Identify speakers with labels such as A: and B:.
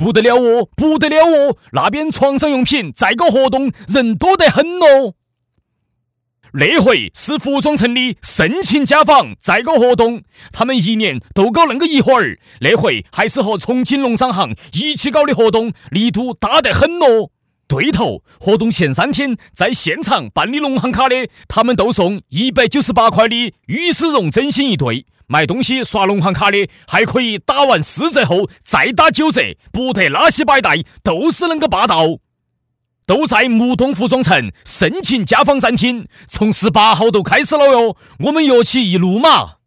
A: 不得了哦，不得了哦！那边床上用品再搞活动，人多得很哦。那回是服装城里盛情家纺再搞活动，他们一年都搞那个一会儿，那回还是和重庆农商行一起搞的活动，力度大得很哦。对头，活动前3天在现场办理农行卡的，他们都送198块的羽丝绒针芯一对。买东西刷农行卡的还可以打完4折后再打9折，不得拉稀摆带，都是那个霸道。都在木东服装城盛情家纺展厅，从18号都开始了哟，我们约起一路嘛。